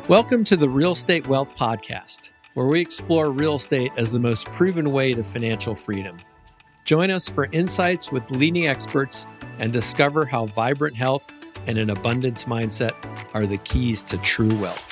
Welcome to the Real Estate Wealth Podcast, where we explore real estate as the most proven way to financial freedom. Join us for insights with leading experts and discover how vibrant health and an abundance mindset are the keys to true wealth.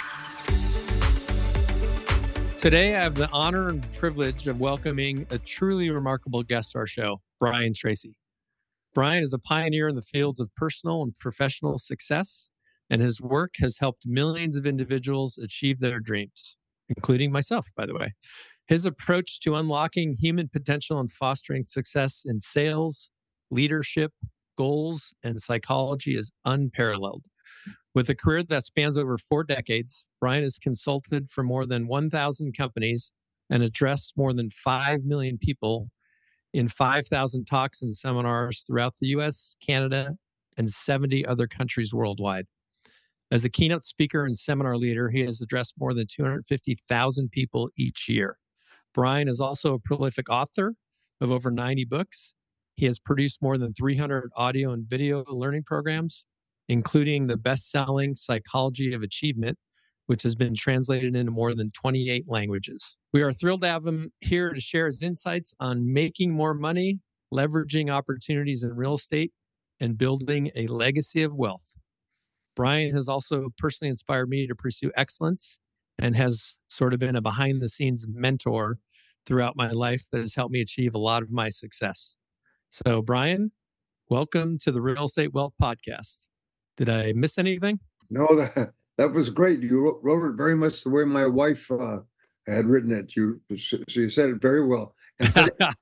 Today, I have the honor and privilege of welcoming a truly remarkable guest to our show, Brian Tracy. Brian is a pioneer in the fields of personal and professional success, and his work has helped millions of individuals achieve their dreams, including myself, by the way. His approach to unlocking human potential and fostering success in sales, leadership, goals, and psychology is unparalleled. With a career that spans over 4 decades, Brian has consulted for more than 1,000 companies and addressed more than 5 million people in 5,000 talks and seminars throughout the US, Canada, and 70 other countries worldwide. As a keynote speaker and seminar leader, he has addressed more than 250,000 people each year. Brian is also a prolific author of over 90 books. He has produced more than 300 audio and video learning programs, including the best-selling Psychology of Achievement, which has been translated into more than 28 languages. We are thrilled to have him here to share his insights on making more money, leveraging opportunities in real estate, and building a legacy of wealth. Brian has also personally inspired me to pursue excellence and has sort of been a behind-the-scenes mentor throughout my life that has helped me achieve a lot of my success. So, Brian, welcome to the Real Estate Wealth Podcast. Did I miss anything? No, that was great. You wrote it very much the way my wife had written it. So you said it very well. And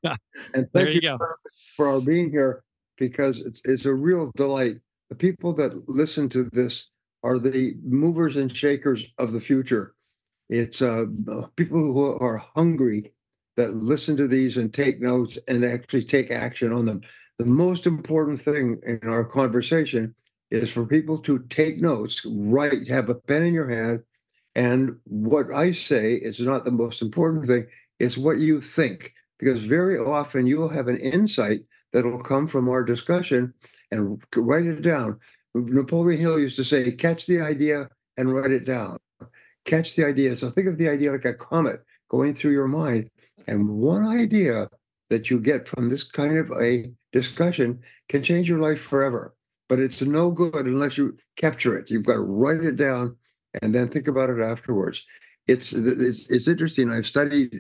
thank you for our being here, because it's a real delight. The people that listen to this are the movers and shakers of the future. It's people who are hungry that listen to these and take notes and actually take action on them. The most important thing in our conversation is for people to take notes, write, have a pen in your hand. And what I say is not the most important thing, it's what you think. Because very often you will have an insight that will come from our discussion, and write it down. Napoleon Hill used to say, catch the idea and write it down. Catch the idea. So think of the idea like a comet going through your mind. And one idea that you get from this kind of a discussion can change your life forever. But it's no good unless you capture it. You've got to write it down and then think about it afterwards. It's interesting. I've studied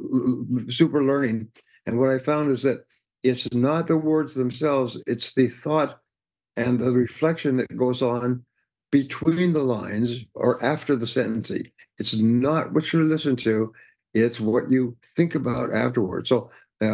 super learning. And what I found is that it's not the words themselves, it's the thought and the reflection that goes on between the lines or after the sentencing. It's not what you listen to, it's what you think about afterwards. So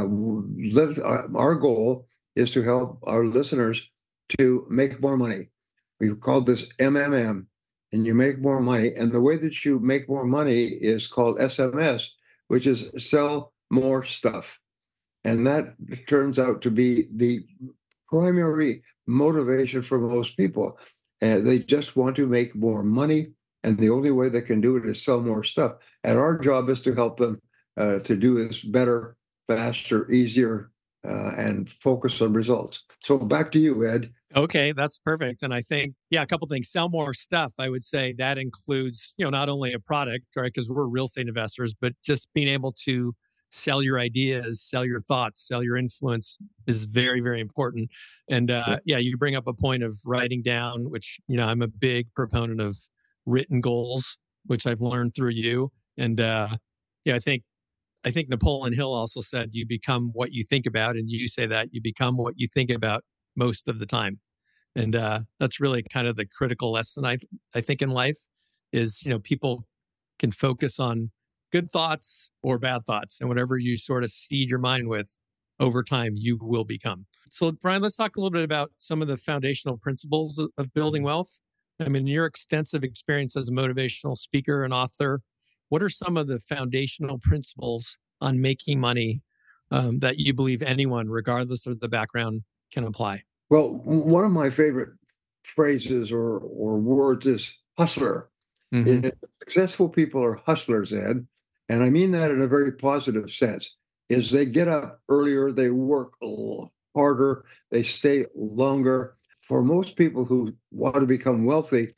our goal is to help our listeners to make more money. We've called this MMM, and you make more money. And the way that you make more money is called SMS, which is sell more stuff. And that turns out to be the primary motivation for most people. They just want to make more money, and the only way they can do it is sell more stuff. And our job is to help them to do this better, faster, easier, and focus on results. So back to you, Ed. Okay, that's perfect. And I think, a couple things. Sell more stuff. I would say that includes, not only a product, right? Because we're real estate investors, but just being able to sell your ideas, sell your thoughts, sell your influence is very, very important. And you bring up a point of writing down, which, I'm a big proponent of written goals, which I've learned through you. And I think Napoleon Hill also said, you become what you think about. And you say that you become what you think about most of the time. And that's really kind of the critical lesson I think in life is, people can focus on good thoughts or bad thoughts, and whatever you sort of seed your mind with over time, you will become. So, Brian, let's talk a little bit about some of the foundational principles of building wealth. I mean, your extensive experience as a motivational speaker and author, what are some of the foundational principles on making money that you believe anyone, regardless of the background, can apply? Well, one of my favorite phrases or words is hustler. Mm-hmm. Successful people are hustlers, Ed. And I mean that in a very positive sense, is they get up earlier, they work a little harder, they stay longer. For most people who want to become wealthy,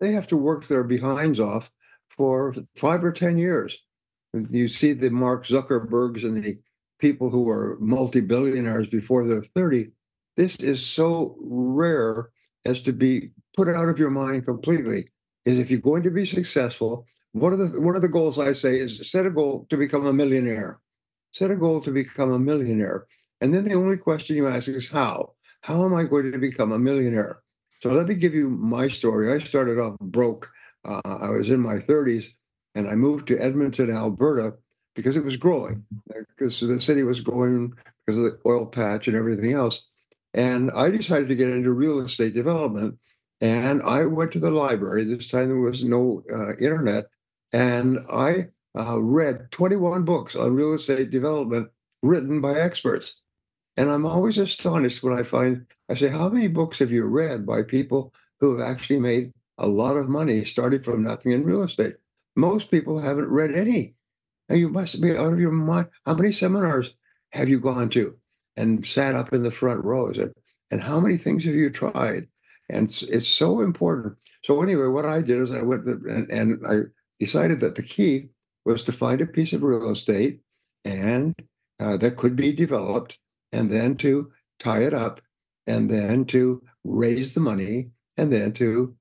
they have to work their behinds off for 5 or 10 years. And you see the Mark Zuckerbergs and the people who are multi-billionaires before they're 30. This is so rare as to be put out of your mind completely. Is if you're going to be successful, one of the goals I say is set a goal to become a millionaire. Set a goal to become a millionaire. And then the only question you ask is how? How am I going to become a millionaire? So let me give you my story. I started off broke. I was in my 30s and I moved to Edmonton, Alberta, because it was growing, because the city was growing because of the oil patch and everything else. And I decided to get into real estate development. And I went to the library. This time there was no internet. And I read 21 books on real estate development written by experts. And I'm always astonished when I say, how many books have you read by people who have actually made a lot of money starting from nothing in real estate? Most people haven't read any. And you must be out of your mind. How many seminars have you gone to and sat up in the front rows? And how many things have you tried? And it's so important. So anyway, what I did is I went and I decided that the key was to find a piece of real estate and that could be developed, and then to tie it up, and then to raise the money, and then to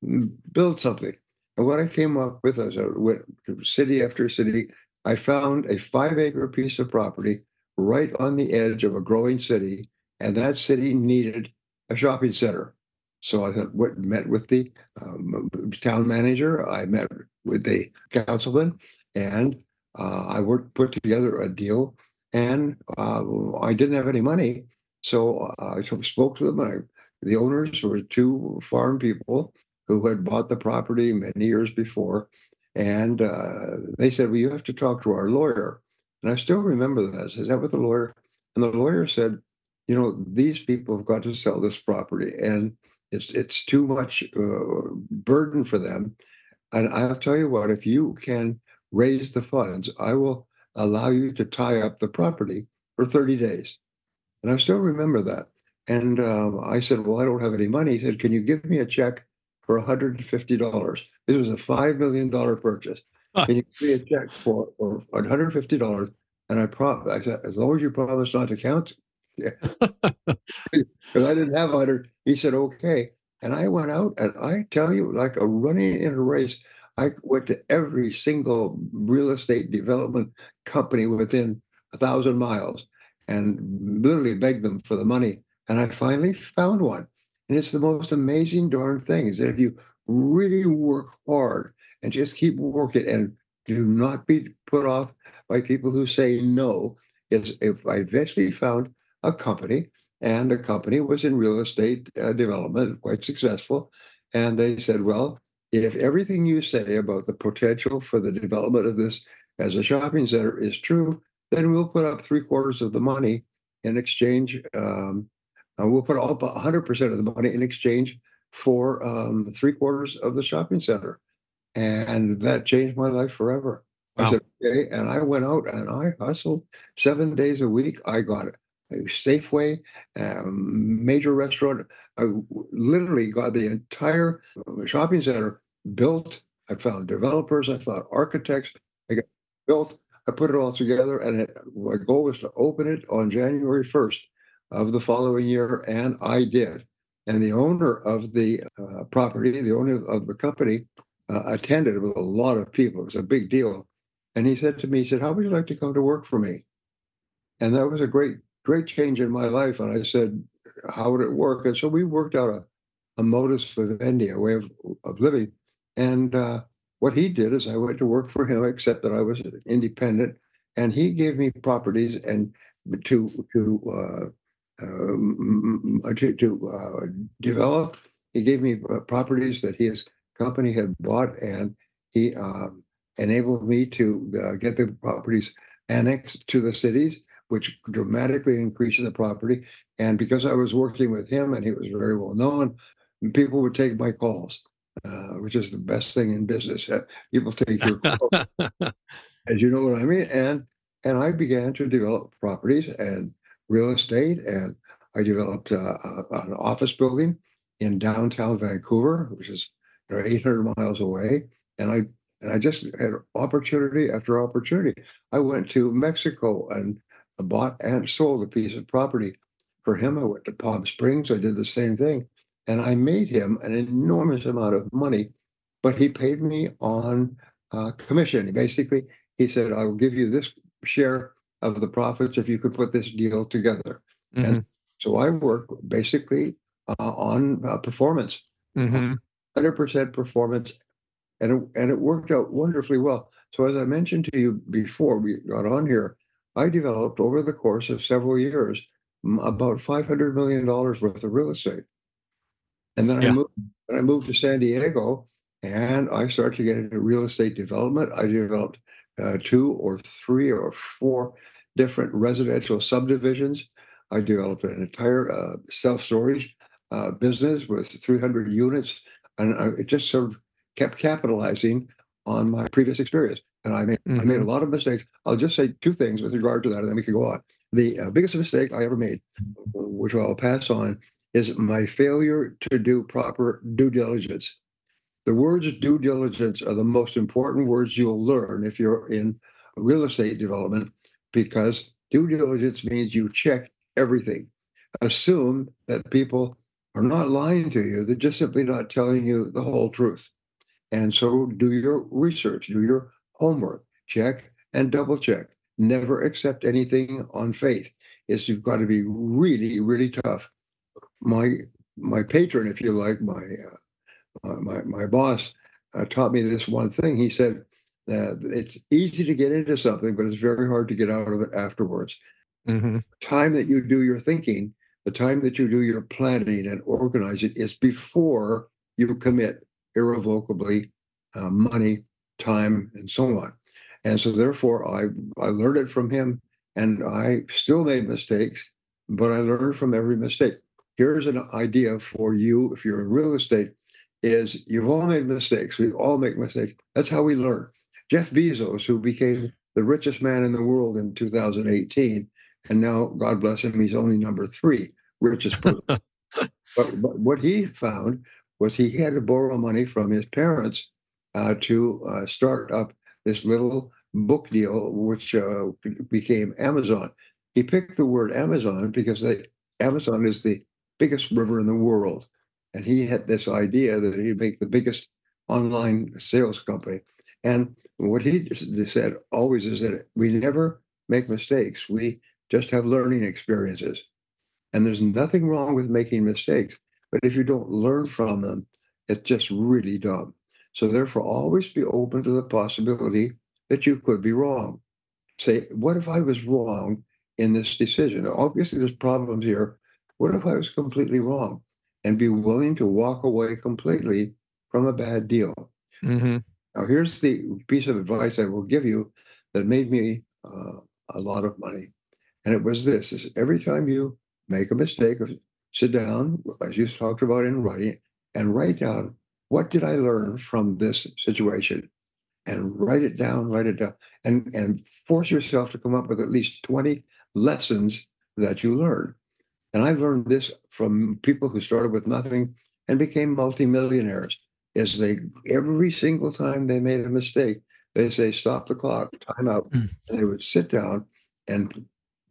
build something. And what I came up with as I went to city after city, I found a 5-acre piece of property right on the edge of a growing city, and that city needed a shopping center. So I met with the town manager, I met with the councilman, and I put together a deal. And I didn't have any money, so I spoke to them. The owners were 2 farm people who had bought the property many years before, and they said, "Well, you have to talk to our lawyer." And I still remember that. I said, "Is that with the lawyer?" And the lawyer said, "You know, these people have got to sell this property, and it's too much burden for them. And I'll tell you what, if you can raise the funds, I will allow you to tie up the property for 30 days. And I still remember that. And I said, well, I don't have any money. He said, can you give me a check for $150? This was a $5 million purchase. Can you give me a check for $150? And I said, as long as you promise not to count, because I didn't have 100. He said, okay. And I went out, and I tell you, like a running in a race, I went to every single real estate development company within 1,000 miles and literally begged them for the money. And I finally found one. And it's the most amazing darn thing is that if you really work hard and just keep working and do not be put off by people who say no, is if I eventually found a company, and the company was in real estate development, quite successful. And they said, well, if everything you say about the potential for the development of this as a shopping center is true, then we'll put up 3/4 of the money in exchange. We'll put up 100% of the money in exchange for 3/4 of the shopping center. And that changed my life forever. Wow. I said, okay. And I went out and I hustled 7 days a week. I got it. Safeway, major restaurant. I literally got the entire shopping center built. I found developers. I found architects. I got built. I put it all together, and my goal was to open it on January 1st of the following year, and I did. And the owner of the property, the owner of the company, attended with a lot of people. It was a big deal. And he said to me, he said, how would you like to come to work for me? And that was a great change in my life. And I said, how would it work? And so we worked out a modus vivendi, a way of living. And what he did is I went to work for him, except that I was independent. And he gave me properties and to develop. He gave me properties that his company had bought, and he enabled me to get the properties annexed to the cities, which dramatically increased the property. And because I was working with him and he was very well known, people would take my calls, which is the best thing in business. People take your calls, as you know what I mean. And I began to develop properties and real estate. And I developed an office building in downtown Vancouver, which is 800 miles away, and I just had opportunity after opportunity. I went to Mexico and bought and sold a piece of property for him. I went to Palm Springs. I did the same thing, and I made him an enormous amount of money, but he paid me on commission. Basically, he said, "I will give you this share of the profits if you could put this deal together." Mm-hmm. And so I work basically on performance, Mm-hmm. 100% performance, and it worked out wonderfully well. So as I mentioned to you before we got on here, I developed over the course of several years about $500 million worth of real estate. And then I moved to San Diego, and I started to get into real estate development. I developed 2 or 3 or 4 different residential subdivisions. I developed an entire self-storage business with 300 units, and it just sort of kept capitalizing on my previous experience. And I made a lot of mistakes. I'll just say 2 things with regard to that, and then we can go on. The biggest mistake I ever made, which I'll pass on, is my failure to do proper due diligence. The words due diligence are the most important words you'll learn if you're in real estate development, because due diligence means you check everything. Assume that people are not lying to you, they're just simply not telling you the whole truth. And so do your research, do your homework, check and double check. Never accept anything on faith. You've got to be really, really tough. My patron, if you like, my boss taught me this one thing. He said that it's easy to get into something, but it's very hard to get out of it afterwards. Mm-hmm. Time that you do your thinking, the time that you do your planning and organizing is before you commit irrevocably money, time, and so on. And so therefore, I learned it from him, and I still made mistakes, but I learned from every mistake. Here's an idea for you if you're in real estate, is you've all made mistakes. We all make mistakes. That's how we learn. Jeff Bezos, who became the richest man in the world in 2018, and now, God bless him, he's only number 3 richest person. but what he found was he had to borrow money from his parents to start up this little book deal, which became Amazon. He picked the word Amazon because Amazon is the biggest river in the world. And he had this idea that he'd make the biggest online sales company. And what he said always is that we never make mistakes. We just have learning experiences. And there's nothing wrong with making mistakes. But if you don't learn from them, it's just really dumb. So therefore, always be open to the possibility that you could be wrong. Say, what if I was wrong in this decision? Obviously, there's problems here. What if I was completely wrong? And be willing to walk away completely from a bad deal. Mm-hmm. Now, here's the piece of advice I will give you that made me a lot of money. And it was this, is every time you make a mistake, sit down, as you talked about in writing, and write down, what did I learn from this situation? And write it down, and force yourself to come up with at least 20 lessons that you learned. And I learned this from people who started with nothing and became multimillionaires. Is they, every single time they made a mistake, they say, stop the clock, time out. And they would sit down and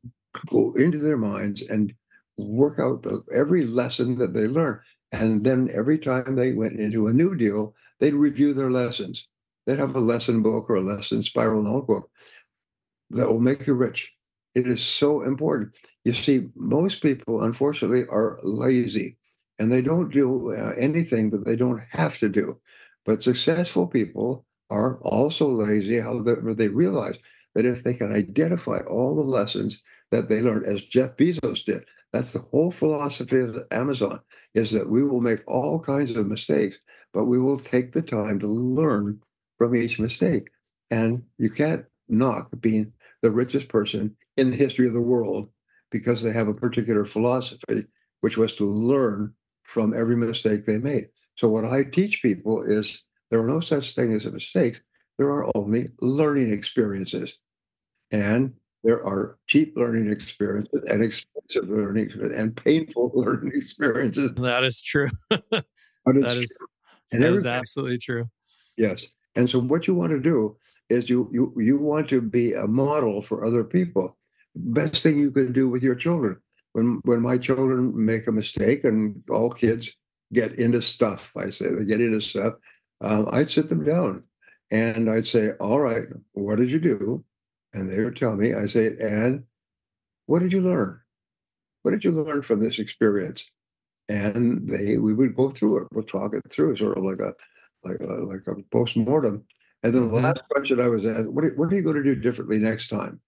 go into their minds and work out every lesson that they learned. And then every time they went into a new deal, they'd review their lessons. They'd have a lesson book or a lesson spiral notebook that will make you rich. It is so important. You see, most people, unfortunately, are lazy, and they don't do anything that they don't have to do. But successful people are also lazy, however, they realize that if they can identify all the lessons that they learned, as Jeff Bezos did, that's the whole philosophy of Amazon, is that we will make all kinds of mistakes, but we will take the time to learn from each mistake. And you can't knock being the richest person in the history of the world because they have a particular philosophy, which was to learn from every mistake they made. So what I teach people is there are no such thing as mistakes. There are only learning experiences. And there are cheap learning experiences and expensive learning and painful learning experiences. That is true. But it's true. And That is everybody, absolutely true. yes. And so what you want to do is you want to be a model for other people. Best thing you can do with your children. When my children make a mistake, and all kids get into stuff, I say they get into stuff, I'd sit them down and I'd say, all right, what did you do? And they would tell me. I say, and what did you learn? What did you learn from this experience? And we would go through it. We'll talk it through, sort of like a post-mortem. And then the Mm-hmm. last question I was asked, what are you going to do differently next time?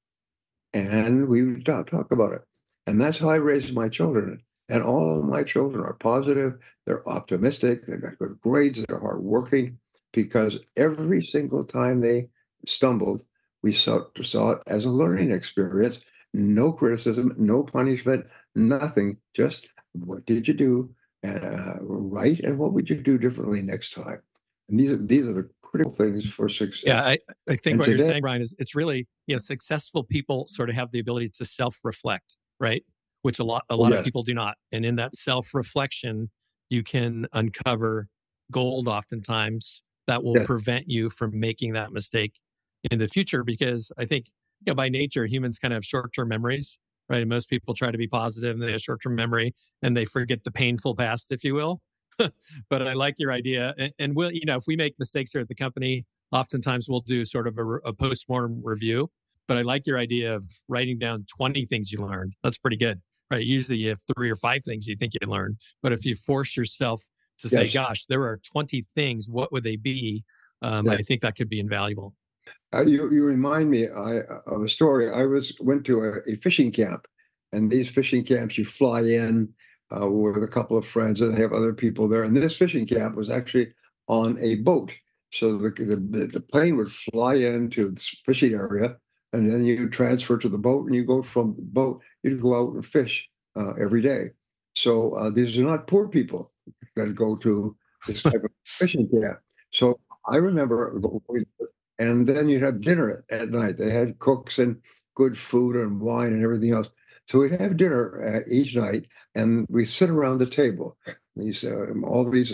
And we would talk about it. And that's how I raised my children. And all of my children are positive. They're optimistic. They've got good grades. They're hardworking, because every single time they stumbled, we saw it as a learning experience. No criticism, no punishment, nothing. Just what did you do right, and what would you do differently next time? And these are the critical things for success. Yeah, I think And what you're today, saying, Brian, is it's really, successful people sort of have the ability to self-reflect, right? Which a lot of yes, people do not. And in that self-reflection, you can uncover gold oftentimes that will yes, prevent you from making that mistake in the future. Because I think, by nature, humans kind of have short-term memories, right? And most people try to be positive and they have short-term memory and they forget the painful past, if you will. But I like your idea. And we'll, if we make mistakes here at the company, oftentimes we'll do sort of a post-mortem review. But I like your idea of writing down 20 things you learned. That's pretty good, right? Usually you have 3 or 5 things you think you learned. But if you force yourself to say, yes. gosh, there are 20 things, what would they be? I Yes. think that could be invaluable. You remind me of a story. Went to a fishing camp, and these fishing camps, you fly in with a couple of friends, and they have other people there. And this fishing camp was actually on a boat, so the plane would fly into this fishing area, and then you transfer to the boat, and you go from the boat. You go out and fish every day. So these are not poor people that go to this type of fishing camp. So I remember going, and then you'd have dinner at night. They had cooks and good food and wine and everything else. So we'd have dinner each night, and we sit around the table. These all these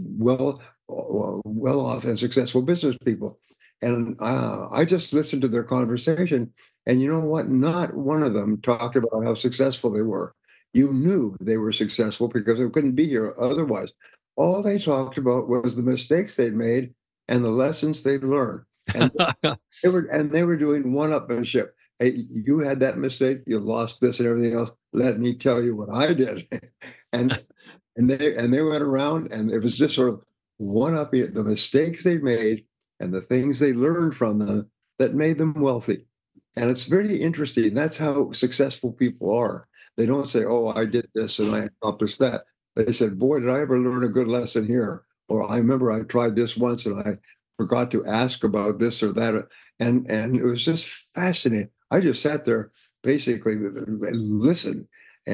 well off and successful business people, and I just listened to their conversation. And you know what? Not one of them talked about how successful they were. You knew they were successful because they couldn't be here otherwise. All they talked about was the mistakes they'd made and the lessons they'd learned. And they were doing one-upmanship. Hey, you had that mistake, you lost this and everything else. Let me tell you what I did. and they went around, and it was just sort of one up the mistakes they made and the things they learned from them that made them wealthy. And it's very interesting. That's how successful people are. They don't say, "Oh, I did this and I accomplished that." They said, "Boy, did I ever learn a good lesson here." Or I remember I tried this once and I forgot to ask about this or that. And it was just fascinating. I just sat there basically and listened.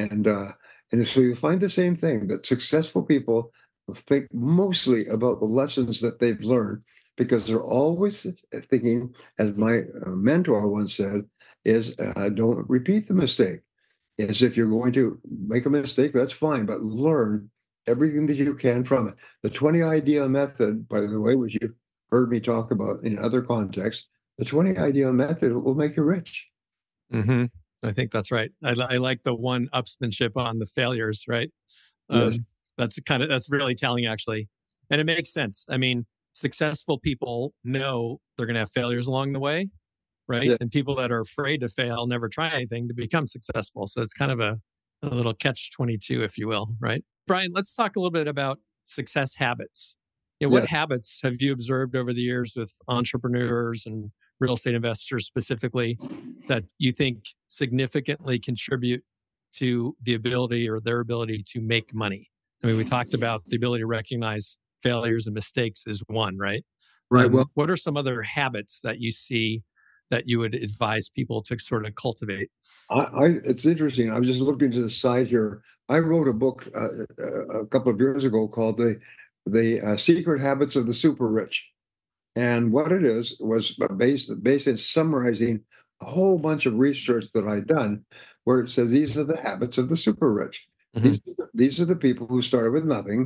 And so you find the same thing, that successful people think mostly about the lessons that they've learned, because they're always thinking, as my mentor once said, is don't repeat the mistake. Is if you're going to make a mistake, that's fine, but learn everything that you can from it. The 20 idea method, by the way, which you heard me talk about in other contexts, the 20 idea method will make you rich. Mm-hmm. I think that's right. I like the one-upsmanship on the failures, right? Yes. That's really telling, actually. And it makes sense. I mean, successful people know they're going to have failures along the way, right? Yeah. And people that are afraid to fail never try anything to become successful. So it's kind of a little catch-22, if you will, right? Brian, let's talk a little bit about success habits. What Yes. habits have you observed over the years with entrepreneurs and real estate investors specifically that you think significantly contribute to the ability or their ability to make money? I mean, we talked about the ability to recognize failures and mistakes is one, right? Right. Well, What are some other habits that you see that you would advise people to sort of cultivate? it's interesting. I was just looking to the side here. I wrote a book a couple of years ago called "The Secret Habits of the Super Rich," and what it is was based in summarizing a whole bunch of research that I'd done, where it says these are the habits of the super rich. Mm-hmm. These are the people who started with nothing,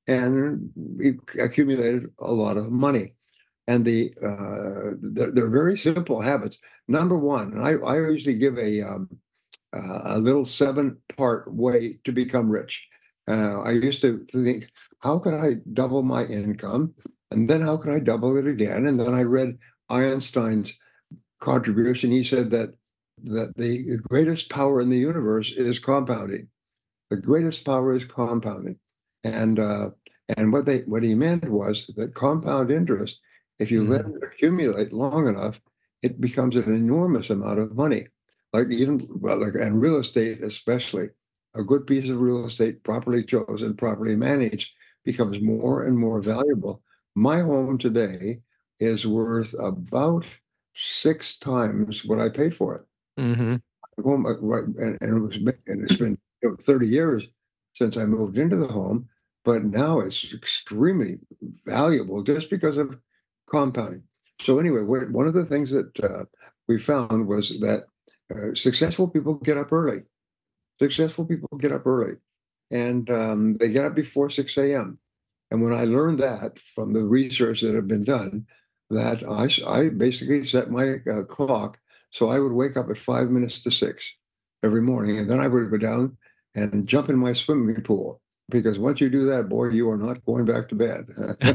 and we accumulated a lot of money. And they're very simple habits. Number one, and I usually give a little 7-part way to become rich. I used to think, how could I double my income? And then how could I double it again? And then I read Einstein's contribution. He said that the greatest power in the universe is compounding. The greatest power is compounding. And what he meant was that compound interest, if you let it accumulate long enough, it becomes an enormous amount of money. And real estate especially, a good piece of real estate properly chosen, properly managed, becomes more and more valuable. My home today is worth about 6 times what I paid for it. Mm-hmm. Home, it's been 30 years since I moved into the home, but now it's extremely valuable just because of compounding. So anyway, one of the things that we found was that successful people get up early. Successful people get up early, and they get up before 6 a.m. And when I learned that from the research that had been done, that I basically set my clock so I would wake up at 5 minutes to 6 every morning, and then I would go down and jump in my swimming pool. Because once you do that, boy, you are not going back to bed.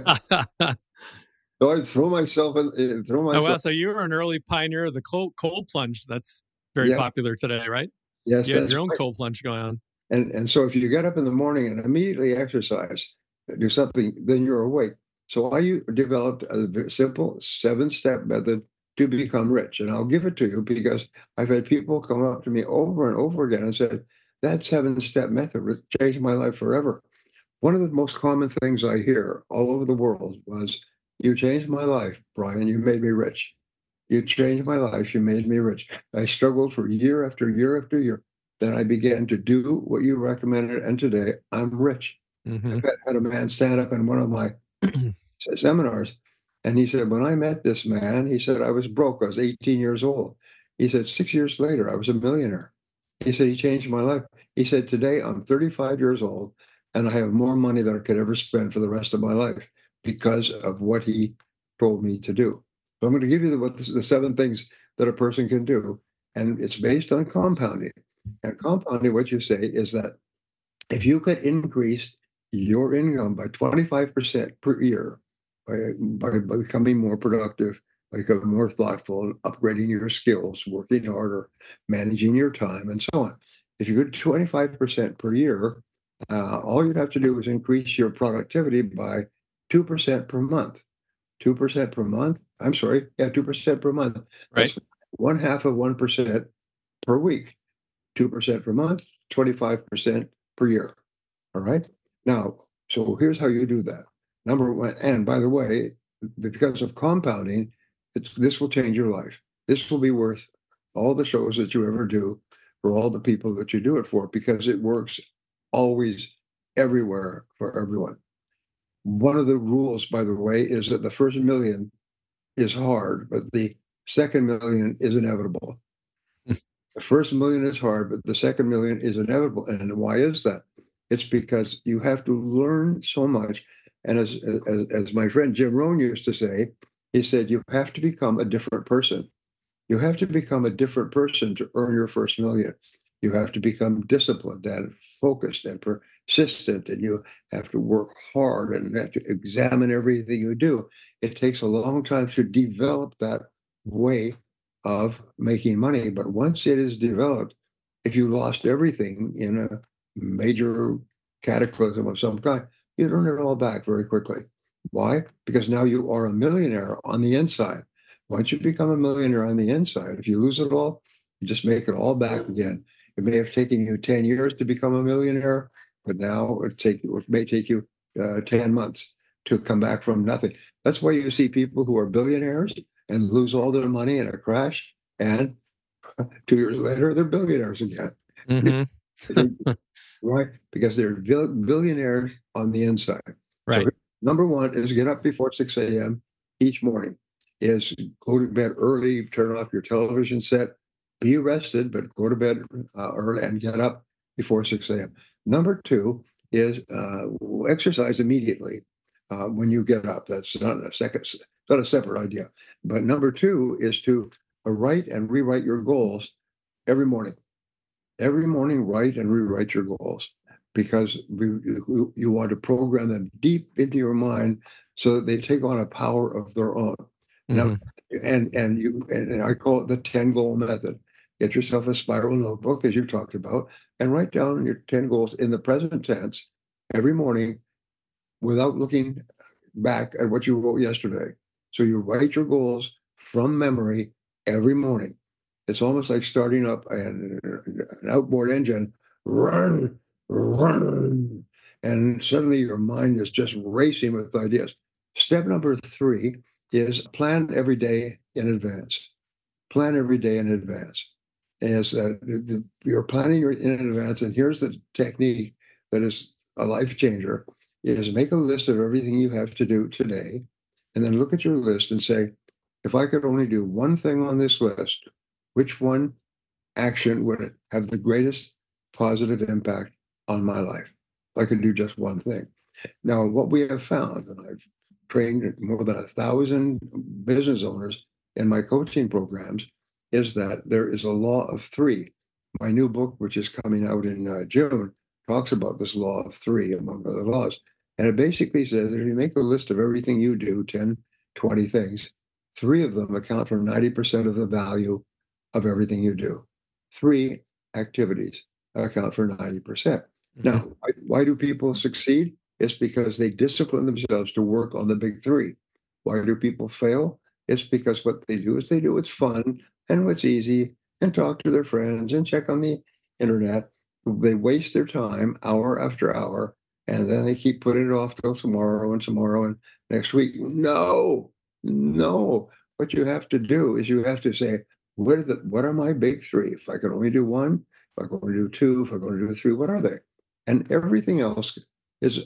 So I'd throw myself in. Oh, wow. So you were an early pioneer of the cold plunge. That's very popular today, right? Yes. You had your own cold plunge going on. And so if you get up in the morning and immediately exercise, do something, then you're awake. So I developed a simple 7-step method to become rich. And I'll give it to you because I've had people come up to me over and over again and said, that 7-step method changed my life forever. One of the most common things I hear all over the world was, you changed my life, Brian. You made me rich. You changed my life. You made me rich. I struggled for year after year after year. Then I began to do what you recommended. And today I'm rich. Mm-hmm. I had a man stand up in one of my seminars. And he said, when I met this man, he said, I was broke. I was 18 years old. He said, 6 years later, I was a millionaire. He said, he changed my life. He said, today I'm 35 years old and I have more money than I could ever spend for the rest of my life because of what he told me to do. So I'm going to give you the 7 things that a person can do. And it's based on compounding. And compounding, what you say is that if you could increase your income by 25% per year by becoming more productive, becoming more thoughtful, upgrading your skills, working harder, managing your time, and so on. If you could 25% per year, all you'd have to do is increase your productivity by 2% per month. 2% per month. I'm sorry. Yeah, 2% per month. Right. That's 1/2 of 1% per week. 2% per month, 25% per year. All right. Now, so here's how you do that. Number one, and by the way, because of compounding, this will change your life. This will be worth all the shows that you ever do for all the people that you do it for, because it works always, everywhere, for everyone. One of the rules, by the way, is that the first million is hard, but the second million is inevitable. The first million is hard, but the second million is inevitable. And why is that? It's because you have to learn so much. And as my friend Jim Rohn used to say, he said, you have to become a different person. You have to become a different person to earn your first million. You have to become disciplined and focused and persistent, and you have to work hard and have to examine everything you do. It takes a long time to develop that way of making money. But once it is developed, if you lost everything in a major cataclysm of some kind, you earn it all back very quickly. Why? Because now you are a millionaire on the inside. Once you become a millionaire on the inside, if you lose it all, you just make it all back again. It may have taken you 10 years to become a millionaire, but now it may take you 10 months to come back from nothing. That's why you see people who are billionaires and lose all their money in a crash, and 2 years later, they're billionaires again. Mm-hmm. Right? Because they're billionaires on the inside. Right. So number one is get up before 6 a.m. each morning. Is go to bed early, turn off your television set, be rested, but go to bed early and get up before 6 a.m. Number two is exercise immediately when you get up. That's not a separate idea. But number two is to write and rewrite your goals every morning. Every morning, write and rewrite your goals because you want to program them deep into your mind so that they take on a power of their own. Now, and I call it the 10 goal method. Get yourself a spiral notebook, as you talked about, and write down your 10 goals in the present tense every morning without looking back at what you wrote yesterday. So you write your goals from memory every morning. It's almost like starting up an outboard engine, run, run, and suddenly your mind is just racing with ideas. Step number three is plan every day in advance. Plan every day in advance. As you're planning in advance, and here's the technique that is a life changer, is make a list of everything you have to do today, and then look at your list and say, if I could only do one thing on this list, which one action would have the greatest positive impact on my life? If I could do just one thing. Now, what we have found, and I've trained more than 1,000 business owners in my coaching programs, is that there is a law of three. My new book, which is coming out in June, talks about this law of three, among other laws. And it basically says that if you make a list of everything you do, 10, 20 things, three of them account for 90% of the value of everything you do. Three activities account for 90%. Now, why do people succeed? It's because they discipline themselves to work on the big three. Why do people fail? It's because what they do is what's fun and what's easy and talk to their friends and check on the internet. They waste their time hour after hour, and then they keep putting it off till tomorrow and next week. No. What you have to do is you have to say, what are my big three? If I could only do one, if I could only do two, if I could only do three, what are they? And everything else is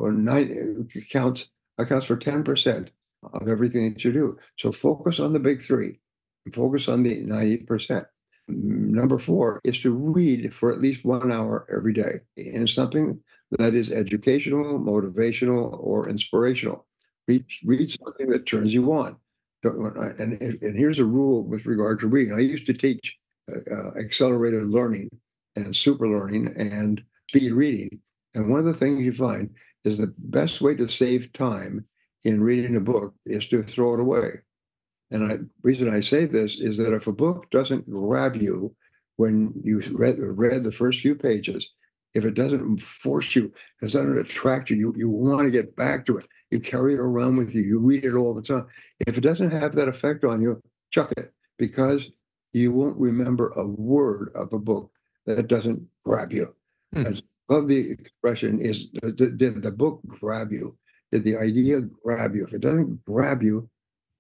accounts for 10% of everything that you do. So focus on the big three and focus on the 90%. Number four is to read for at least 1 hour every day in something that is educational, motivational, or inspirational. Read something that turns you on. And here's a rule with regard to reading. I used to teach accelerated learning and super learning and speed reading. And one of the things you find is the best way to save time in reading a book is to throw it away. And the reason I say this is that if a book doesn't grab you when you read the first few pages, if it doesn't force you, it doesn't attract you, you want to get back to it. You carry it around with you. You read it all the time. If it doesn't have that effect on you, chuck it, because you won't remember a word of a book that doesn't grab you. I love the expression is, did the book grab you? Did the idea grab you? If it doesn't grab you,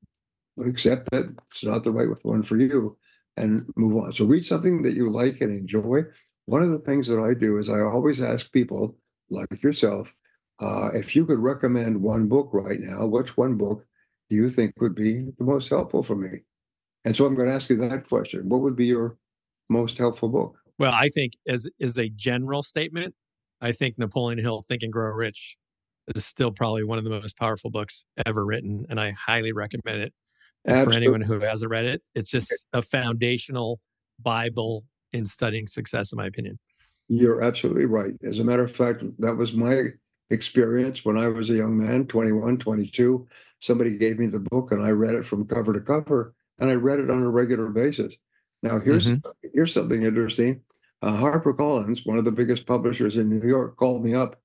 accept that it's not the right one for you and move on. So read something that you like and enjoy. One of the things that I do is I always ask people like yourself, if you could recommend one book right now, which one book do you think would be the most helpful for me? And so I'm going to ask you that question. What would be your most helpful book? Well, I think as a general statement, I think Napoleon Hill, Think and Grow Rich, is still probably one of the most powerful books ever written. And I highly recommend it. And for anyone who hasn't read it, it's just a foundational Bible in studying success, in my opinion. You're absolutely right. As a matter of fact, that was my experience when I was a young man, 21, 22. Somebody gave me the book and I read it from cover to cover, and I read it on a regular basis. Now, here's something interesting. HarperCollins, one of the biggest publishers in New York, called me up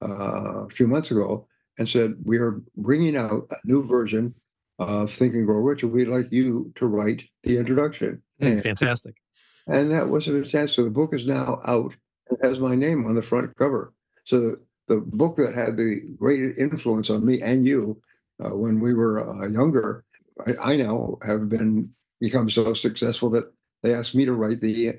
a few months ago and said, we are bringing out a new version of Think and Grow Rich, and we'd like you to write the introduction. Fantastic. And that was a chance. So the book is now out. It has my name on the front cover. So the book that had the great influence on me and you when we were younger, I now have become so successful that they asked me to write the.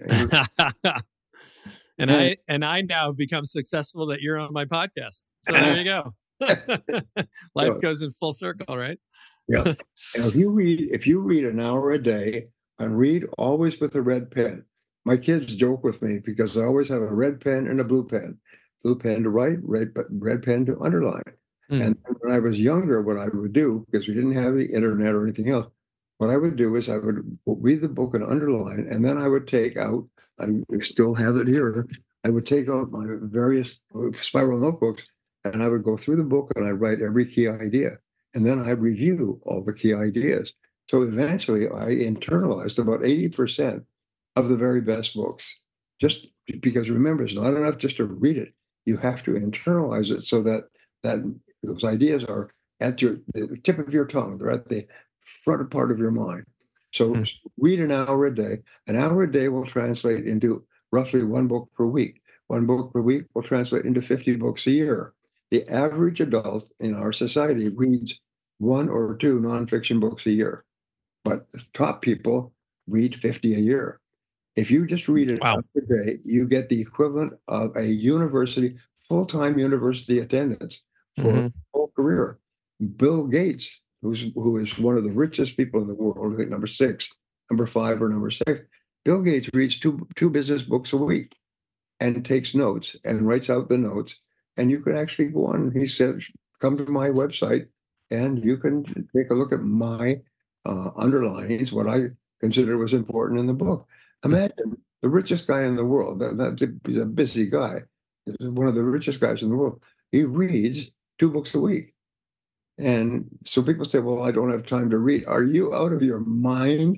And I now have become successful that you're on my podcast. So there you go. Life goes in full circle, right? Yeah. And if you read an hour a day and read always with a red pen. My kids joke with me because I always have a red pen and a blue pen. blue pen to write, red pen to underline. And when I was younger, what I would do, because we didn't have the internet or anything else, what I would do is I would read the book and underline, and then I would take out, I still have it here, I would take out my various spiral notebooks, and I would go through the book and I'd write every key idea. And then I'd review all the key ideas. So eventually I internalized about 80% of the very best books. Just because remember, it's not enough just to read it. You have to internalize it so that those ideas are at the tip of your tongue. They're at the front part of your mind. So read an hour a day. An hour a day will translate into roughly one book per week. One book per week will translate into 50 books a year. The average adult in our society reads 1 or 2 nonfiction books a year, but top people read 50 a year. If you just read it a day, you get the equivalent of a university, full-time university attendance for a whole career. Bill Gates, who is one of the richest people in the world, I think number 5 or number 6, Bill Gates reads two business books a week and takes notes and writes out the notes. And you can actually go on, he said, come to my website and you can take a look at my underlinings, what I consider was important in the book. Imagine the richest guy in the world. He's a busy guy. He's one of the richest guys in the world. He reads 2 books a week. And so people say, well, I don't have time to read. Are you out of your mind?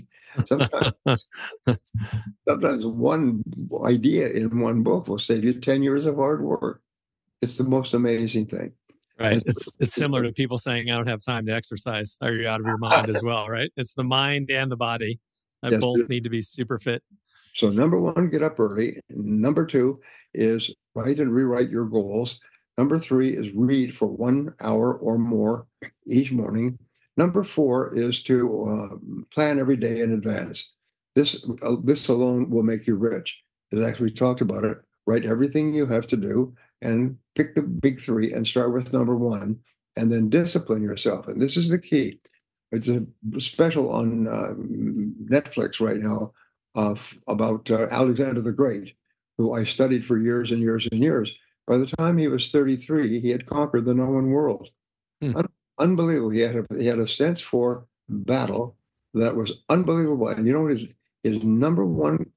Sometimes one idea in one book will save you 10 years of hard work. It's the most amazing thing. Right. It's similar to people saying, I don't have time to exercise. Are you out of your mind as well, right? It's the mind and the body that both need to be super fit. So number 1, get up early. Number 2 is write and rewrite your goals. Number 3 is read for 1 hour or more each morning. Number 4 is to plan every day in advance. This alone will make you rich. As actually talked about it, write everything you have to do and pick the big 3 and start with number 1 and then discipline yourself. And this is the key. It's a special on Netflix right now about Alexander the Great, who I studied for years and years and years. By the time he was 33, he had conquered the known world. Unbelievable. He had a sense for battle that was unbelievable. And you know what his number 1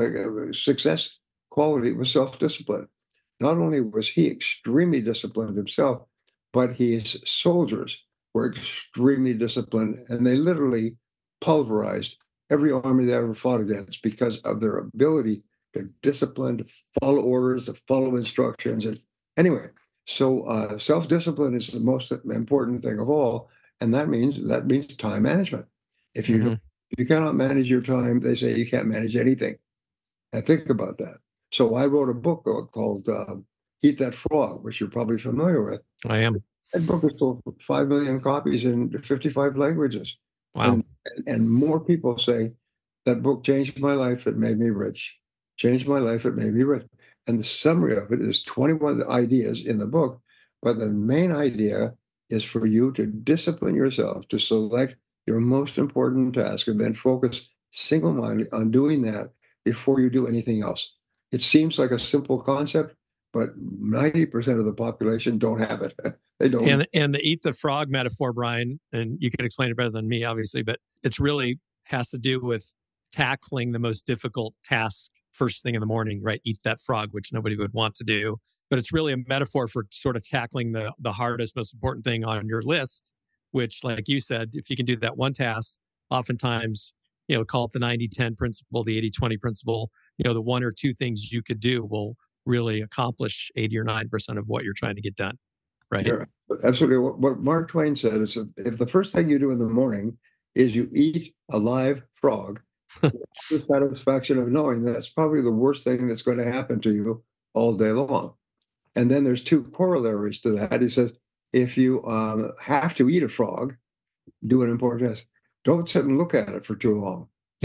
success quality was self-discipline. Not only was he extremely disciplined himself, but his soldiers were extremely disciplined, and they literally pulverized every army they ever fought against because of their ability to discipline, to follow orders, to follow instructions. And anyway, so self-discipline is the most important thing of all, and that means time management. If you cannot manage your time, they say you can't manage anything. And think about that. So I wrote a book called Eat That Frog, which you're probably familiar with. I am. That book has sold 5 million copies in 55 languages. Wow. And more people say, that book changed my life. It made me rich. Changed my life. It made me rich. And the summary of it is 21 ideas in the book. But the main idea is for you to discipline yourself, to select your most important task, and then focus single-mindedly on doing that before you do anything else. It seems like a simple concept, but 90% of the population don't have it. They don't. And the eat the frog metaphor, Brian, and you could explain it better than me, obviously, but it's really has to do with tackling the most difficult task first thing in the morning, right? Eat that frog, which nobody would want to do. But it's really a metaphor for sort of tackling the hardest, most important thing on your list, which, like you said, if you can do that one task, oftentimes, call it the 90-10 principle, the 80-20 principle, the 1 or 2 things you could do will really accomplish 80 or 9% of what you're trying to get done. Right. Yeah, absolutely. What Mark Twain said is if the first thing you do in the morning is you eat a live frog, the satisfaction of knowing that's probably the worst thing that's going to happen to you all day long. And then there's 2 corollaries to that. He says, if you have to eat a frog, do an important test. Don't sit and look at it for too long.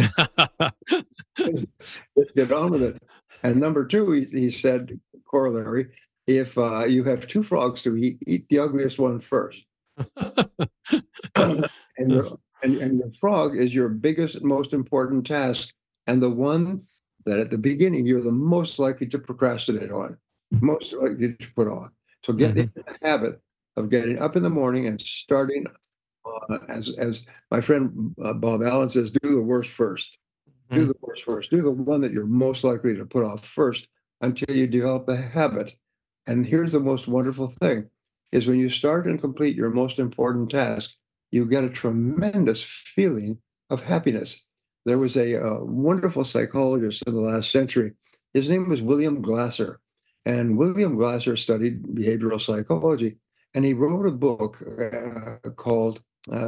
Just get on with it. And number 2, he said, corollary, if you have 2 frogs to eat the ugliest one first. and your frog is your biggest, most important task, and the one that at the beginning you're the most likely to procrastinate on. most likely to put off. So get in the habit of getting up in the morning and starting, as my friend Bob Allen says, do the worst first. Do the worst first. Do the one that you're most likely to put off first until you develop the habit. And here's the most wonderful thing is when you start and complete your most important task, you get a tremendous feeling of happiness. There was a wonderful psychologist in the last century. His name was William Glasser. And William Glasser studied behavioral psychology. And he wrote a book called,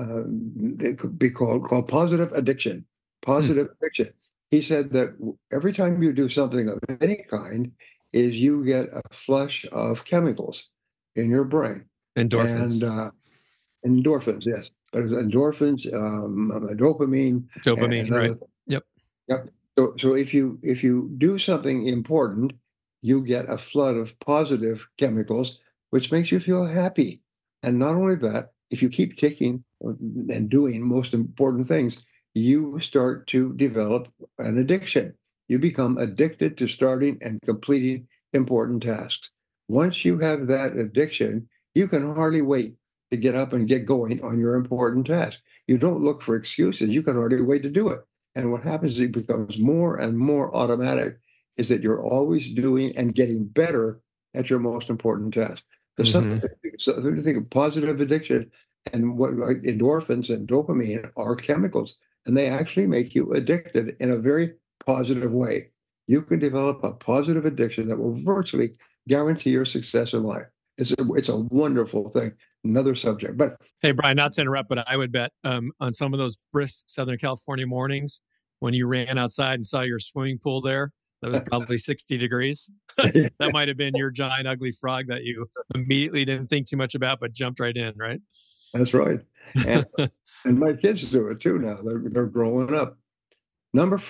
it could be called Positive Addiction. Positive addiction. He said that every time you do something of any kind, is you get a flush of chemicals in your brain. Endorphins. And endorphins, yes. But it was endorphins, dopamine. Dopamine, right. Yep. Yep. So if you do something important, you get a flood of positive chemicals, which makes you feel happy. And not only that, if you keep taking and doing most important things, you start to develop an addiction. You become addicted to starting and completing important tasks. Once you have that addiction, you can hardly wait to get up and get going on your important task. You don't look for excuses. You can hardly wait to do it. And what happens is it becomes more and more automatic, is that you're always doing and getting better at your most important task. There's something to think of positive addiction, and what like endorphins and dopamine are chemicals, and they actually make you addicted in a very positive way. You can develop a positive addiction that will virtually guarantee your success in life. It's a wonderful thing. Another subject, but hey, Brian, not to interrupt, but I would bet on some of those brisk Southern California mornings when you ran outside and saw your swimming pool there, that was probably 60 degrees. That might have been your giant ugly frog that you immediately didn't think too much about, but jumped right in, right? That's right. And my kids do it too now. They're growing up. Number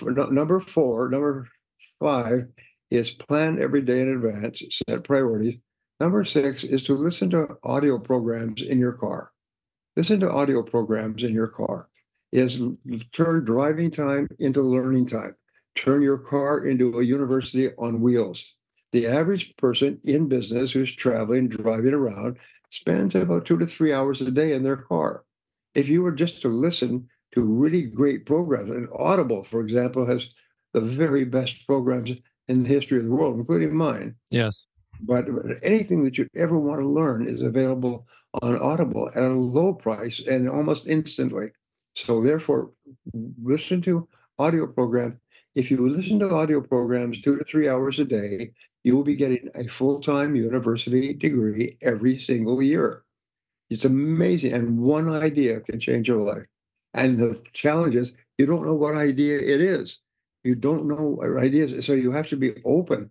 5 is plan every day in advance, set priorities. Number 6 is to listen to audio programs in your car. Listen to audio programs in your car. Is turn driving time into learning time. Turn your car into a university on wheels. The average person in business who's traveling, driving around, spends about 2 to 3 hours a day in their car. If you were just to listen to really great programs, and Audible, for example, has the very best programs in the history of the world, including mine. Yes. But anything that you ever want to learn is available on Audible at a low price and almost instantly. So therefore, listen to audio programs. If you listen to audio programs 2 to 3 hours a day, you will be getting a full-time university degree every single year. It's amazing. And one idea can change your life. And the challenge is you don't know what idea it is. You don't know ideas. So you have to be open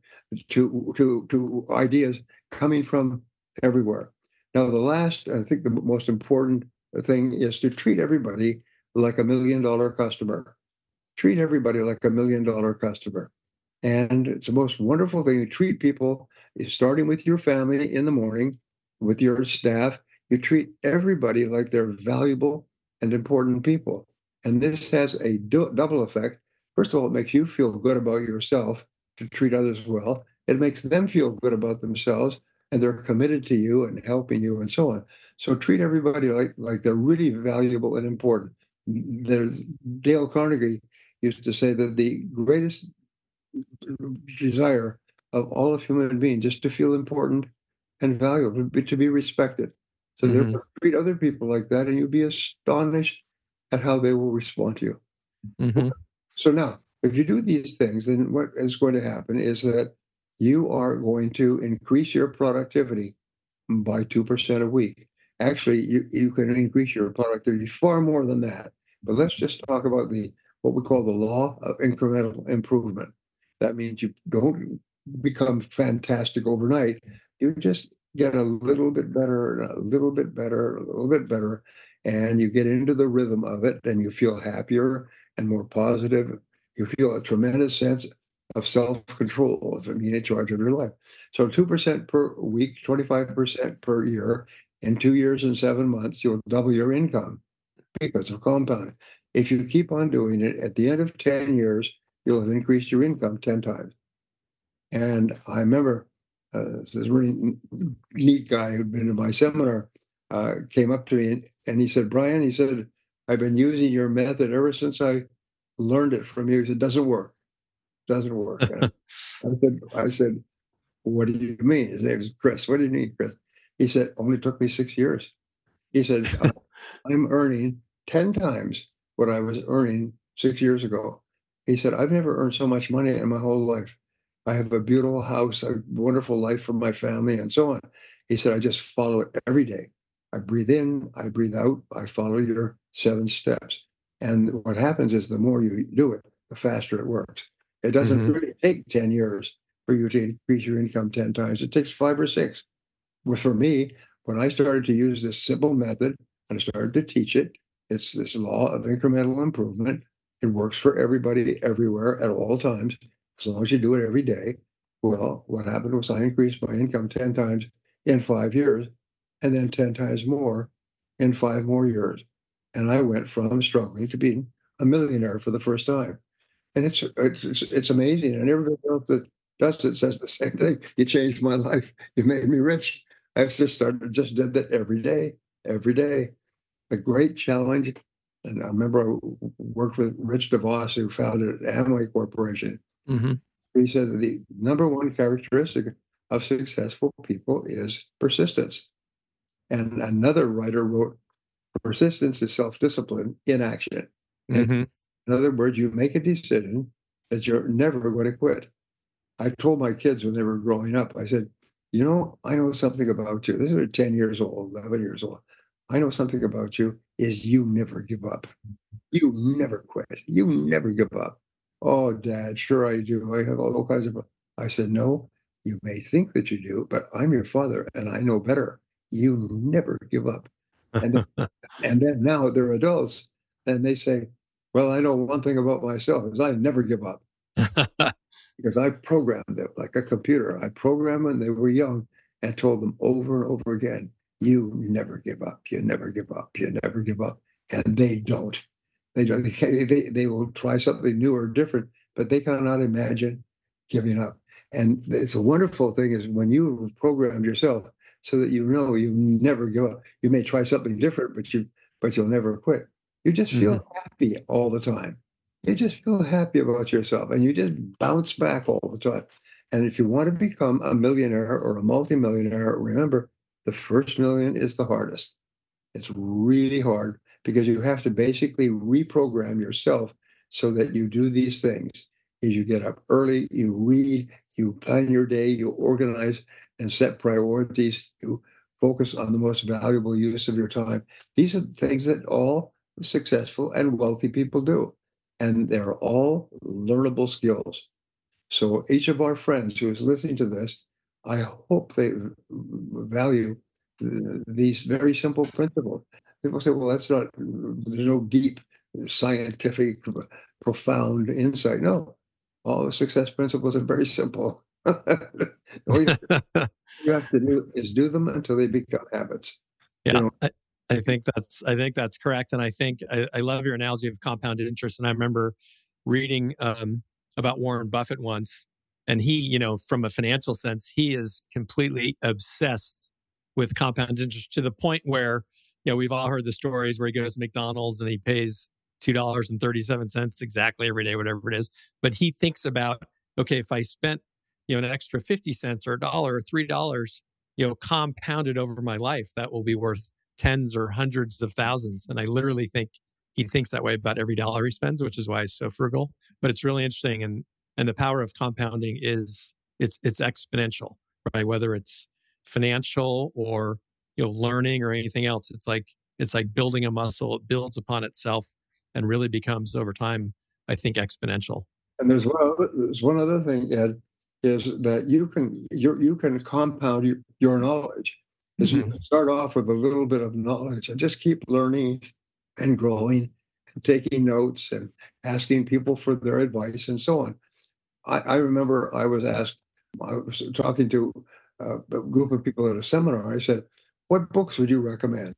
to ideas coming from everywhere. Now, I think the most important thing is to treat everybody like $1 million customer. Treat everybody like $1 million customer. And it's the most wonderful thing to treat people, starting with your family in the morning, with your staff. You treat everybody like they're valuable and important people. And this has a double effect. First of all, it makes you feel good about yourself to treat others well. It makes them feel good about themselves, and they're committed to you and helping you and so on. So treat everybody like they're really valuable and important. There's Dale Carnegie used to say that the greatest desire of all of human beings is to feel important and valuable, to be respected. So therefore, treat other people like that, and you'll be astonished at how they will respond to you. So now, if you do these things, then what is going to happen is that you are going to increase your productivity by 2% a week. Actually, you can increase your productivity far more than that. But let's just talk about what we call the law of incremental improvement. That means you don't become fantastic overnight. You just get a little bit better, a little bit better, a little bit better, and you get into the rhythm of it, and you feel happier and more positive. You feel a tremendous sense of self-control, of being in charge of your life. So 2% per week, 25% per year. In 2 years and 7 months, you'll double your income because of compounding. If you keep on doing it, at the end of 10 years, you'll have increased your income 10 times. And I remember this really neat guy who'd been in my seminar, came up to me and he said, Brian, he said, I've been using your method ever since I learned it from you. He said, doesn't work. Doesn't work. I said, what do you mean? His name is Chris. What do you mean, Chris? He said, only took me 6 years. He said, I'm earning 10 times what I was earning 6 years ago. He said, I've never earned so much money in my whole life. I have a beautiful house, a wonderful life for my family, and so on. He said, I just follow it every day. I breathe in, I breathe out, I follow your 7 steps. And what happens is the more you do it, the faster it works. It doesn't really take 10 years for you to increase your income 10 times. It takes 5 or 6. Well, for me, when I started to use this simple method and I started to teach it, it's this law of incremental improvement. It works for everybody, everywhere, at all times, as long as you do it every day. Well, what happened was I increased my income 10 times in 5 years, and then 10 times more in 5 more years. And I went from struggling to being a millionaire for the first time. And it's amazing. And everybody else that does it says the same thing. You changed my life. You made me rich. I just did that every day, every day. A great challenge. And I remember I worked with Rich DeVos, who founded Amway Corporation. He said that the number one characteristic of successful people is persistence. And another writer wrote, persistence is self-discipline in action. In other words, you make a decision that you're never going to quit. I told my kids when they were growing up, I said, you know, I know something about you. This is 10 years old, 11 years old. I know something about you is you never give up. You never quit. You never give up. Oh, Dad, sure I do. I have all kinds of. I said, no, you may think that you do, but I'm your father and I know better. You never give up. And then now they're adults and they say, well, I know one thing about myself is I never give up. Because I programmed them like a computer. I programmed them when they were young and told them over and over again, you never give up. You never give up. You never give up. And they don't. They don't. They will try something new or different, but they cannot imagine giving up. And it's a wonderful thing is when you've programmed yourself so that you know you never give up. You may try something different, but you'll never quit. You just feel happy all the time. You just feel happy about yourself and you just bounce back all the time. And if you want to become a millionaire or a multimillionaire, remember the first million is the hardest. It's really hard because you have to basically reprogram yourself so that you do these things. Is you get up early, you read, you plan your day, you organize and set priorities, you focus on the most valuable use of your time. These are things that all successful and wealthy people do. And they're all learnable skills. So each of our friends who is listening to this, I hope they value these very simple principles. People say, well, there's no deep scientific, profound insight. No, all the success principles are very simple. All you have to do is do them until they become habits. Yeah. You know? I think that's correct. And I think I love your analogy of compounded interest. And I remember reading about Warren Buffett once, and he, you know, from a financial sense, he is completely obsessed with compound interest to the point where, you know, we've all heard the stories where he goes to McDonald's and he pays $2.37 exactly every day, whatever it is. But he thinks about, okay, if I spent, you know, an extra 50 cents or $1 or $3, you know, compounded over my life, that will be worth tens or hundreds of thousands. And I literally think he thinks that way about every dollar he spends, which is why he's so frugal. But it's really interesting. And the power of compounding is it's exponential, right? Whether it's financial or, you know, learning or anything else, it's like building a muscle. It builds upon itself and really becomes over time, I think, exponential. And there's one other thing, Ed, is that you can compound your knowledge. Is you can start off with a little bit of knowledge and just keep learning and growing and taking notes and asking people for their advice and so on. I remember I was talking to a group of people at a seminar. I said, what books would you recommend?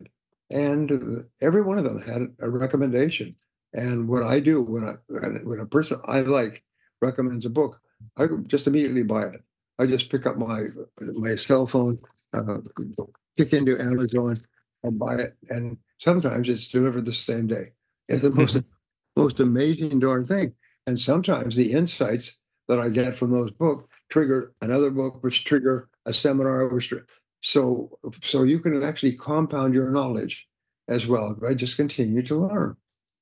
And every one of them had a recommendation. And what I do when a person I like recommends a book, I just immediately buy it. I just pick up my cell phone, kick into Amazon, and buy it, and sometimes it's delivered the same day. It's the most amazing darn thing. And sometimes the insights that I get from those books trigger another book, which trigger a seminar, so you can actually compound your knowledge as well. I just continue to learn,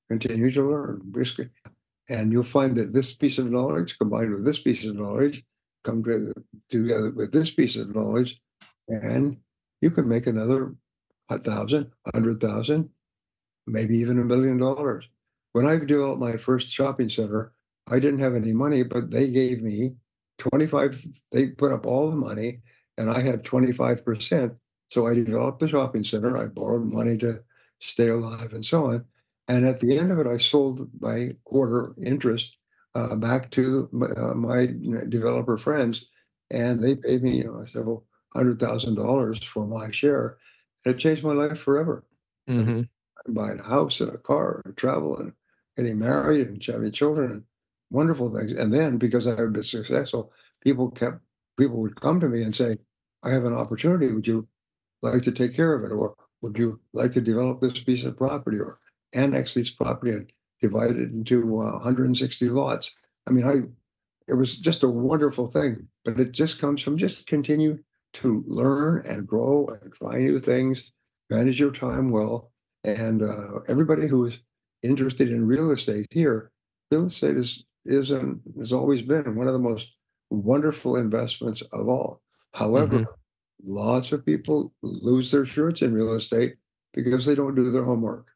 and you'll find that this piece of knowledge combined with this piece of knowledge come together with this piece of knowledge, and you can make another 1,000, 100,000, maybe even $1 million. When I developed my first shopping center, I didn't have any money, but they gave me 25. They put up all the money, and I had 25%. So I developed the shopping center. I borrowed money to stay alive and so on. And at the end of it, I sold my quarter interest back to my developer friends, and they paid me several $100,000 for my share. And it changed my life forever. Mm-hmm. Buying a house and a car and travel and getting married and having children and wonderful things. And then because I have been successful, people would come to me and say, I have an opportunity. Would you like to take care of it? Or would you like to develop this piece of property or annex this property and divide it into 160 lots? I mean, it was just a wonderful thing, but it just comes from just continue to learn and grow and try new things, manage your time well. And everybody who is interested in real estate here, real estate has always been one of the most wonderful investments of all. However, lots of people lose their shirts in real estate because they don't do their homework.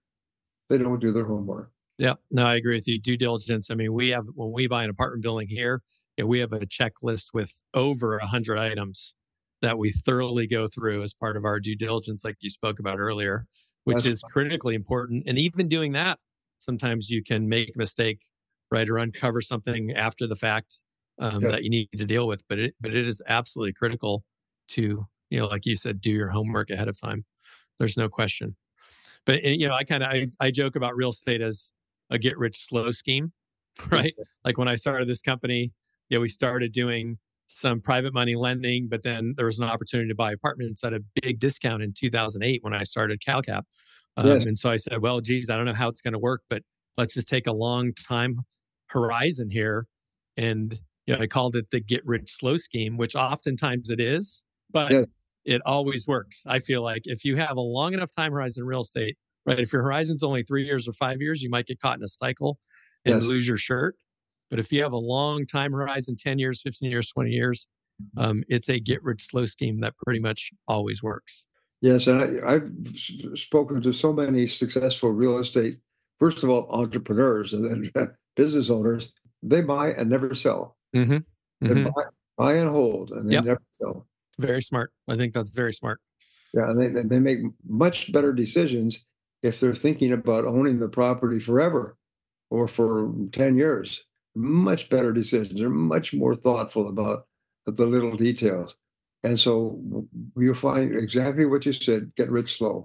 Yeah, no, I agree with you. Due diligence. I mean, when we buy an apartment building here, we have a checklist with over 100 items that we thoroughly go through as part of our due diligence, like you spoke about earlier, which is critically important. And even doing that, sometimes you can make a mistake, right, or uncover something after the fact that you need to deal with. But it is absolutely critical to, like you said, do your homework ahead of time. There's no question. But I joke about real estate as a get rich slow scheme, right? Like when I started this company, we started doing some private money lending, but then there was an opportunity to buy apartments at a big discount in 2008 when I started CalCap. And so I said, well, geez, I don't know how it's going to work, but let's just take a long time horizon here. And I called it the get rich slow scheme, which oftentimes it is, but it always works. I feel like if you have a long enough time horizon in real estate, right? If your horizon's only 3 years or 5 years, you might get caught in a cycle and lose your shirt. But if you have a long time horizon, 10 years, 15 years, 20 years, it's a get rich slow scheme that pretty much always works. Yes. And I've spoken to so many successful real estate, first of all, entrepreneurs and then business owners. They buy and never sell. They buy and hold and they never sell. Very smart. I think that's very smart. Yeah. And they make much better decisions if they're thinking about owning the property forever or for 10 years. Much better decisions. They're much more thoughtful about the little details. And so you'll find exactly what you said, get rich slow.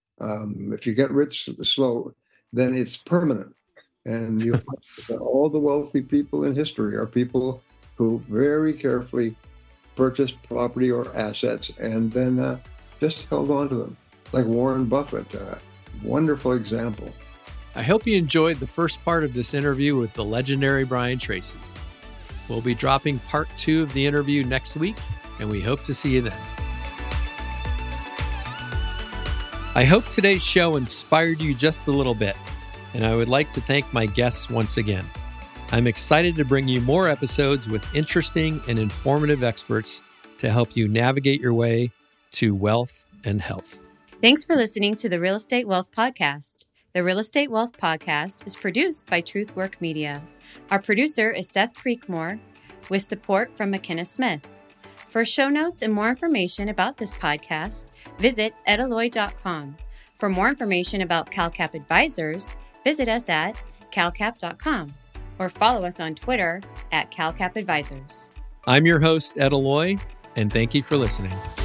If you get rich slow, then it's permanent. And you find that all the wealthy people in history are people who very carefully purchased property or assets and then just held on to them. Like Warren Buffett, wonderful example. I hope you enjoyed the first part of this interview with the legendary Brian Tracy. We'll be dropping part 2 of the interview next week, and we hope to see you then. I hope today's show inspired you just a little bit, and I would like to thank my guests once again. I'm excited to bring you more episodes with interesting and informative experts to help you navigate your way to wealth and health. Thanks for listening to the Real Estate Wealth Podcast. The Real Estate Wealth Podcast is produced by Truthwork Media. Our producer is Seth Creekmore, with support from McKenna Smith. For show notes and more information about this podcast, visit edalloy.com. For more information about CalCap Advisors, visit us at calcap.com or follow us on Twitter at CalCap Advisors. I'm your host, Ed Alloy, and thank you for listening.